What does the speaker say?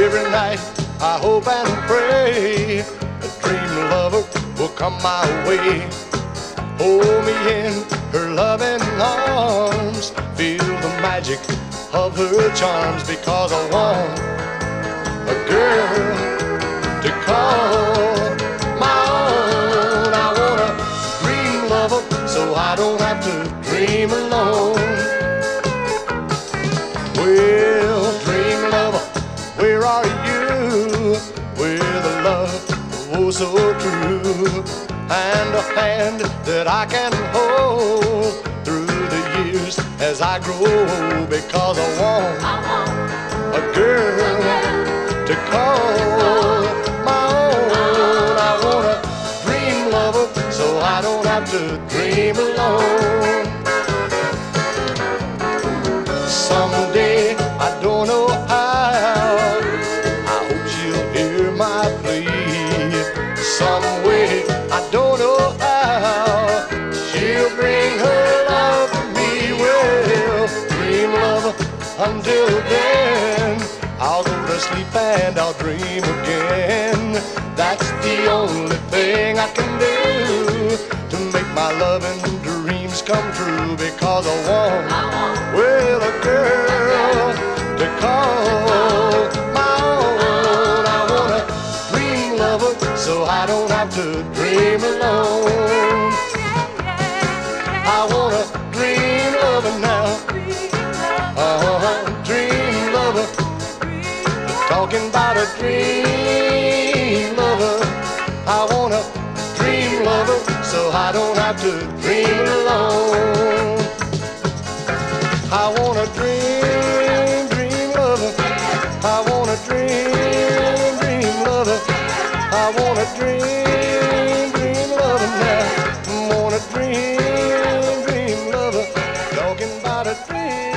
Every night I hope and pray a dream lover will come my way. Hold me in her loving arms, feel the magic of her charms, because I want a girl to call my own. I want a dream lover so I don't have to dream alone. Well, dream lover, where are you? With a love oh so true, and a hand that I can hold through the years as I grow, because I want a girl to call my own. I want a dream lover so I don't have to dream alone. Someday, I don't know how, I hope she'll hear my plea. Some way, I don't know how, she'll bring her love to me. Well, dream lover, until then I'll go to sleep and I'll dream again. That's the only thing I can do to make my loving dreams come true, because I want, well, a girl to call my own. I want a dream lover so I don't have to dream alone. I want a dream lover now, dream lover. Talking about a dream lover. I want a dream lover so I don't have to dream alone. I want a dream lover. I want a dream lover. I want a dream lover now. I want a dream lover. Talking about a dream.